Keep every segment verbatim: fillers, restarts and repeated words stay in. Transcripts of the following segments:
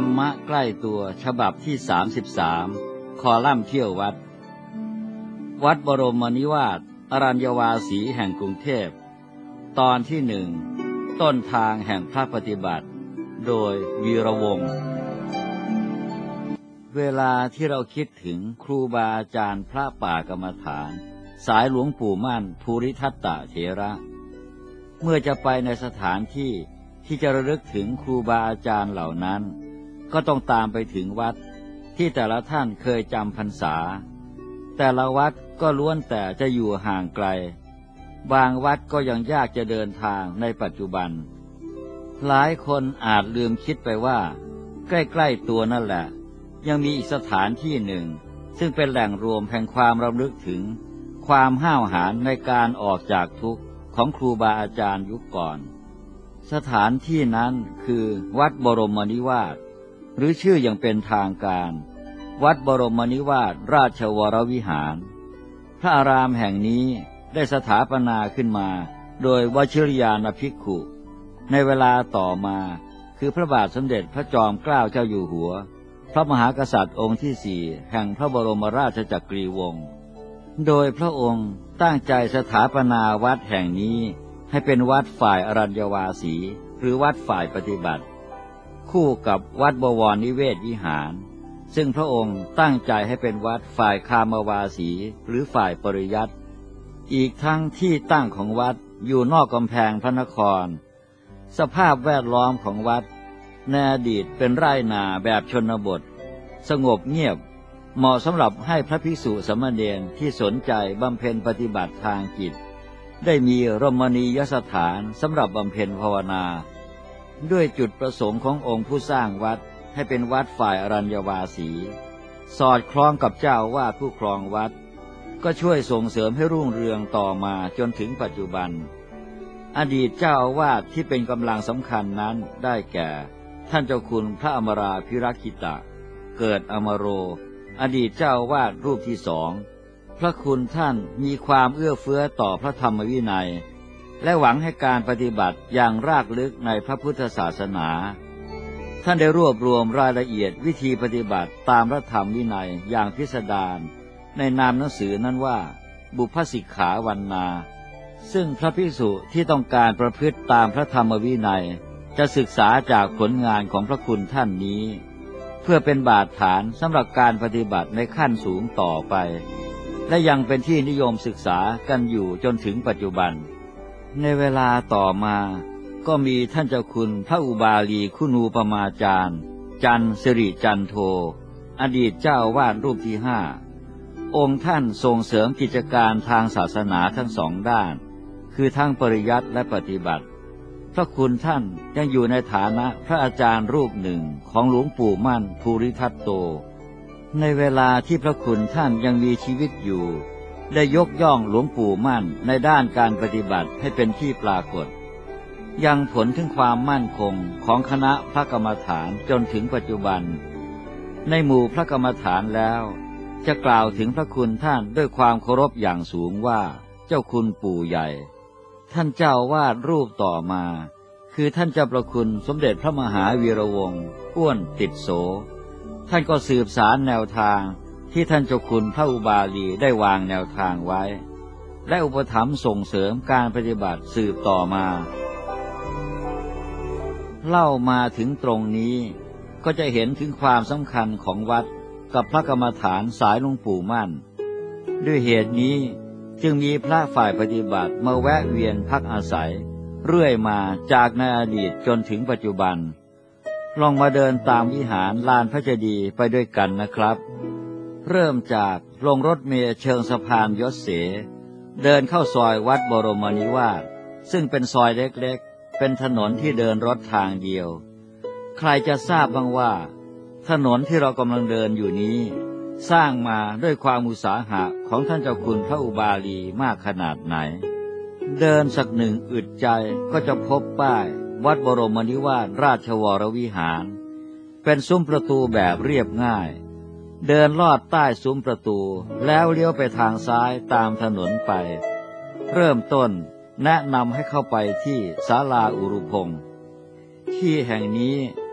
รมะใกล้ตัวฉบับที่สามสิบสามคอลัมน์เที่ยววัดวัดบรมนิวาสอรัญญวาสีแห่งกรุงเทพตอนที่หนึ่งต้นทางแห่งพระปฏิบัติโดยวีระวงศ์เวลาที่เราคิดถึงครูบาอาจารย์พระป่ากรรมฐานสายหลวงปู่มั่นภูริทัตตเถระเมื่อจะไปในสถานที่ที่จะระลึกถึงครูบาอาจารย์เหล่านั้นก็ต้องตามไปถึงวัดที่แต่ละท่านเคยจำพรรษาแต่ละวัดก็ล้วนแต่จะอยู่ห่างไกลบางวัดก็ยังยากจะเดินทางในปัจจุบันหลายคนอาจลืมคิดไปว่าใกล้ๆตัวนั่นแหละยังมีอีกสถานที่หนึ่งซึ่งเป็นแหล่งรวมแห่งความรำลึกถึงความห้าวหาญในการออกจากทุกข์ของครูบาอาจารย์ยุคก่อนสถานที่นั้นคือวัดบรมนิวาสหรือชื่ออย่างเป็นทางการวัดบรมนิวาสราชวรวิหารพระอารามแห่งนี้ได้สถาปนาขึ้นมาโดยวชิรยานภิกขุในเวลาต่อมาคือพระบาทสมเด็จพระจอมเกล้าเจ้าอยู่หัวพระมหากษัตริย์องค์ที่สี่แห่งพระบรมราชจักรีวงศ์โดยพระองค์ตั้งใจสถาปนาวัดแห่งนี้ให้เป็นวัดฝ่ายอรัญญวาสีหรือวัดฝ่ายปฏิบัติคู่กับวัดบวรนิเวศวิหารซึ่งพระองค์ตั้งใจให้เป็นวัดฝ่ายคามวาสีหรือฝ่ายปริยัติอีกทั้งที่ตั้งของวัดอยู่นอกกำแพงพระนครสภาพแวดล้อมของวัดในอดีตเป็นไร่นาแบบชนบทสงบเงียบเหมาะสำหรับให้พระภิกษุสามเณรที่สนใจบำเพ็ญปฏิบัติทางจิตได้มีรมณียสถานสำหรับบำเพ็ญภาวนาด้วยจุดประสงค์ขององค์ผู้สร้างวัดให้เป็นวัดฝ่ายอรัญญวาสีสอดคล้องกับเจ้าว่าผู้ครองวัดก็ช่วยส่งเสริมให้รุ่งเรืองต่อมาจนถึงปัจจุบันอดีตเจ้าอาวาสที่เป็นกำลังสำคัญนั้นได้แก่ท่านเจ้าคุณพระอมราภิรักขิตะเกิดอมโรอดีตเจ้าอาวาสรูปที่สองพระคุณท่านมีความเอื้อเฟื้อต่อพระธรรมวินัยและหวังให้การปฏิบัติอย่างรากลึกในพระพุทธศาสนาท่านได้รวบรวมรายละเอียดวิธีปฏิบัติตามพระธรรมวินัยอย่างพิสดารในนามหนังสือนั้นว่าบุพสิกขาวันนาซึ่งพระภิกษุที่ต้องการประพฤติตามพระธรรมวินัยจะศึกษาจากผลงานของพระคุณท่านนี้เพื่อเป็นบาทฐานสำหรับการปฏิบัติในขั้นสูงต่อไปและยังเป็นที่นิยมศึกษากันอยู่จนถึงปัจจุบันในเวลาต่อมาก็มีท่านเจ้าคุณพระอุบาลีคุณูปมาจารย์จันทร์สิริจันโทอดีตเจ้าอาวาสรูปที่ห้าองค์ท่านส่งเสริมกิจการทางศาสนาทั้งสองด้านคือทั้งปริยัติและปฏิบัติพระคุณท่านยังอยู่ในฐานะพระอาจารย์รูปหนึ่งของหลวงปู่มั่นภูริทัตโตในเวลาที่พระคุณท่านยังมีชีวิตอยู่ได้ยกย่องหลวงปู่มั่นในด้านการปฏิบัติให้เป็นที่ปรากฏยังผลถึงความมั่นคงของคณะพระกรรมฐานจนถึงปัจจุบันในหมู่พระกรรมฐานแล้วจะกล่าวถึงพระคุณท่านด้วยความเคารพอย่างสูงว่าเจ้าคุณปู่ใหญ่ท่านเจ้าวาดรูปต่อมาคือท่านเจ้าประคุณสมเด็จพระมหาวีระวงศ์อ้วนติดโสท่านก็สืบสารแนวทางที่ท่านเจ้าคุณพระอุบาลีได้วางแนวทางไว้และอุปถัมภ์ส่งเสริมการปฏิบัติสืบต่อมาเล่ามาถึงตรงนี้ก็จะเห็นถึงความสำคัญของวัดกับพระกรรมฐานสายหลวงปู่มั่นด้วยเหตุนี้จึงมีพระฝ่ายปฏิบัติมาแวะเวียนพักอาศัยเรื่อยมาจากในอดีตจนถึงปัจจุบันลองมาเดินตามวิหารลานพระเจดีย์ไปด้วยกันนะครับเริ่มจากลงรถเมล์เชิงสะพานยศเสเดินเข้าซอยวัดบรมนิวาสซึ่งเป็นซอยเล็กๆเป็นถนนที่เดินรถทางเดียวใครจะทราบบ้างว่าถนนที่เรากำลังเดินอยู่นี้สร้างมาด้วยความอุตสาหะของท่านเจ้าคุณพระอุบาลีมากขนาดไหนเดินสักหนึ่งอึดใจก็จะพบป้ายวัดบรมนิวาสราชวรวิหารเป็นซุ้มประตูแบบเรียบง่ายเดินลอดใต้ซุ้มประตูแล้วเลี้ยวไปทางซ้ายตามถนนไปเริ่มต้นแนะนำให้เข้าไปที่ศาลาอุรุพงษ์ที่แห่งนี้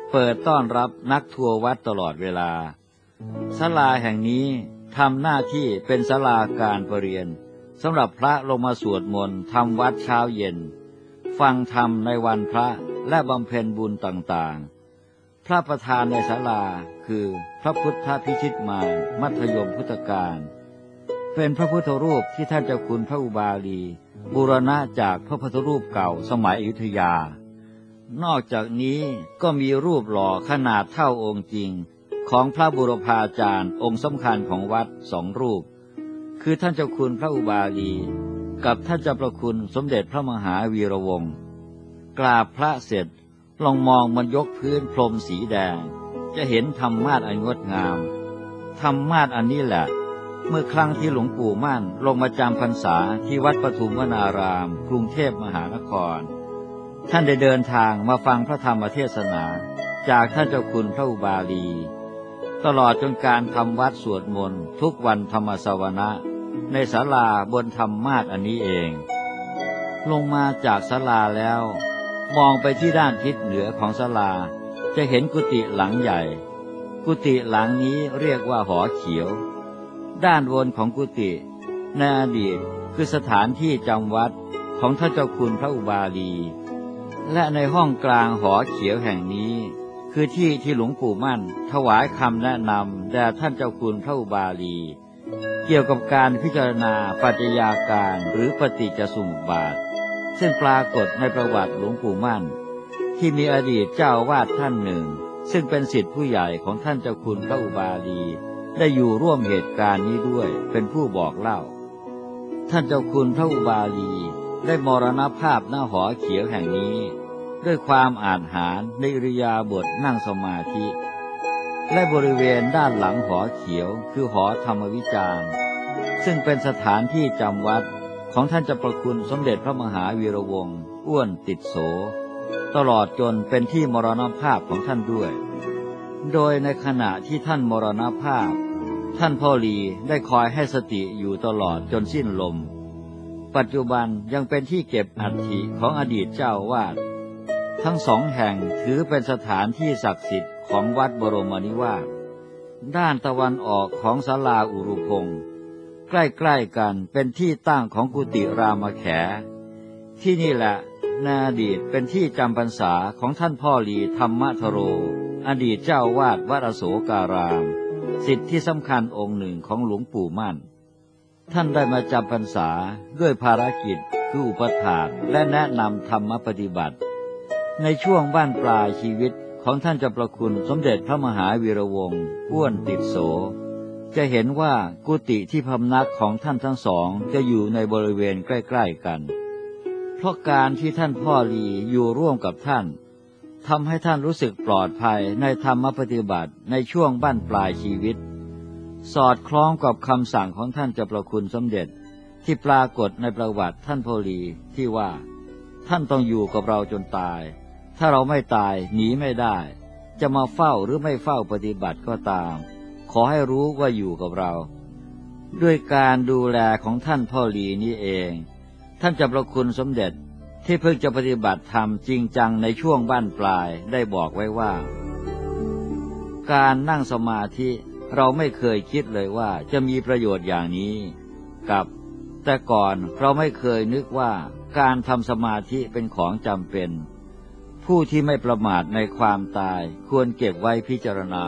เปิดต้อนรับนักทัวร์วัดตลอดเวลาศาลาแห่งนี้ทำหน้าที่เป็นศาลาการประเรียนสำหรับพระลงมาสวดมนต์ทำวัดเช้าเย็นฟังธรรมในวันพระและบำเพ็ญบุญต่างๆพระประธานในศาลาคือพระพุทธพิชิตมารมัธยมพุทธกาลเป็นพระพุทธรูปที่ท่านเจ้าคุณพระอุบาลีบูรณะจากพระพุทธรูปเก่าสมัยอยุธยานอกจากนี้ก็มีรูปหล่อขนาดเท่าองค์จริงของพระบุรพาจารย์องค์สำคัญของวัดสองรูปคือท่านเจ้าคุณพระอุบาลีกับท่านเจ้าประคุณสมเด็จพระมหาวีระวงศ์กราบพระเสร็จลองมองมันยกพื้นพรมสีแดงจะเห็นธรรมาสน์อันงดงามธรรมาสน์อันนี้แหละเมื่อครั้งที่หลวงปู่มั่นลงมาจำพรรษาที่วัดปทุมวนารามกรุงเทพมหานครท่านได้เดินทางมาฟังพระธรรมเทศนาจากท่านเจ้าคุณพระอุบาลีตลอดจนการทำวัดสวดมนต์ทุกวันธรรมสวนะในศาลาบนธรรมาสน์อันนี้เองลงมาจากศาลาแล้วมองไปที่ด้านทิศเหนือของศาลาจะเห็นกุฏิหลังใหญ่กุฏิหลังนี้เรียกว่าหอเขียวด้านบนของกุฏิในอดีตคือสถานที่จำวัดของท่านเจ้าคุณพระอุบาลีและในห้องกลางหอเขียวแห่งนี้คือที่ที่หลวงปู่มั่นถวายคำแนะนำแด่ท่านเจ้าคุณพระอุบาลีเกี่ยวกับการพิจารณาปัจจัยาการหรือปฏิจจสมุปบาทซึ่งปรากฏในประวัติหลวงปู่มั่นที่มีอดีตเจ้าวาดท่านหนึ่งซึ่งเป็นศิษย์ผู้ใหญ่ของท่านเจ้าคุณพระอุบาลีได้อยู่ร่วมเหตุการณ์นี้ด้วยเป็นผู้บอกเล่าท่านเจ้าคุณพระอุบาลีได้มรณภาพหน้าหอเขียวแห่งนี้ด้วยความอาจหาญในอิริยาบถนั่งสมาธิและบริเวณด้านหลังหอเขียวคือหอธรรมวิจารณ์ซึ่งเป็นสถานที่จำวัดของท่านเจ้าประคุณสมเด็จพระมหาวีระวงศ์อ้วนติดโสตลอดจนเป็นที่มรณภาพของท่านด้วยโดยในขณะที่ท่านมรณภาพท่านพ่อหลีได้คอยให้สติอยู่ตลอดจนสิ้นลมปัจจุบันยังเป็นที่เก็บอัฐิของอดีตเจ้าวาดทั้งสองแห่งถือเป็นสถานที่ศักดิ์สิทธิ์ของวัดบรมนิวาสด้านตะวันออกของศาลาอุรุพงศ์ใกล้ๆกันเป็นที่ตั้งของกุฏิรามแขที่นี่แหละในอดีตเป็นที่จำพรรษาของท่านพ่อหลีธรรมทโรอดีตเจ้าวาดวัดอโศการามศิษย์ที่สำคัญองค์หนึ่งของหลวงปู่มั่นท่านได้มาจำพรรษาด้วยภารกิจคืออุปถากและแนะนำธรรมปฏิบัติในช่วงบ้านปลายชีวิตของท่านเจ้าประคุณสมเด็จพระมหาวีระวงศ์อ้วนติดโสจะเห็นว่ากุฏิที่พำนักของท่านทั้งสองจะอยู่ในบริเวณใกล้ๆกันเพราะการที่ท่านพ่อหลีอยู่ร่วมกับท่านทำให้ท่านรู้สึกปลอดภัยในธรรมปฏิบัติในช่วงบั้นปลายชีวิตสอดคล้องกับคำสั่งของท่านเจ้าประคุณสมเด็จที่ปรากฏในประวัติท่านพ่อหลีที่ว่าท่านต้องอยู่กับเราจนตายถ้าเราไม่ตายหนีไม่ได้จะมาเฝ้าหรือไม่เฝ้าปฏิบัติก็ตามขอให้รู้ว่าอยู่กับเราด้วยการดูแลของท่านพ่อหลีนี้เองท่านเจ้าประคุณสมเด็จที่เพิ่งจะปฏิบัติธรรมจริงจังในช่วงบั้นปลายได้บอกไว้ว่าการนั่งสมาธิเราไม่เคยคิดเลยว่าจะมีประโยชน์อย่างนี้กับแต่ก่อนเราไม่เคยนึกว่าการทำสมาธิเป็นของจำเป็นผู้ที่ไม่ประมาทในความตายควรเก็บไว้พิจารณา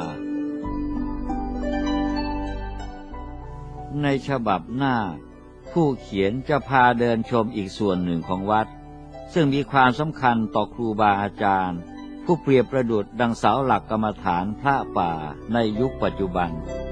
ในฉบับหน้าผู้เขียนจะพาเดินชมอีกส่วนหนึ่งของวัดซึ่งมีความสำคัญต่อครูบาอาจารย์ผู้เปรียบประดุจดังเสาหลักกรรมฐานพระป่าในยุคปัจจุบัน